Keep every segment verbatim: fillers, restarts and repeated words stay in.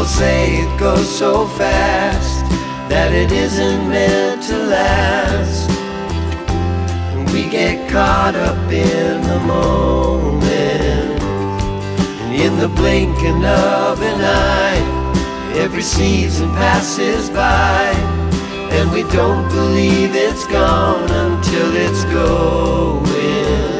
People say it goes so fast that it isn't meant to last. And we get caught up in the moment, and in the blinking of an eye, every season passes by, and we don't believe it's gone until it's going.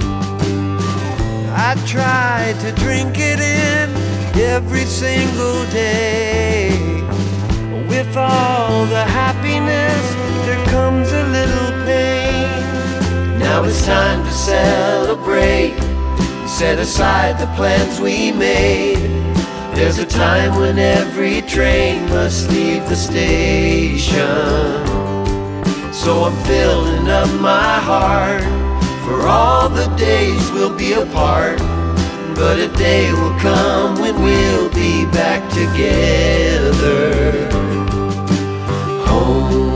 I try to drink it in every single day. With all the happiness, there comes a little pain. Now it's time to celebrate, set aside the plans we made. There's a time when every train must leave the station. So I'm filling up my heart for all the days we'll be apart. But a day will come when we'll be back together. Home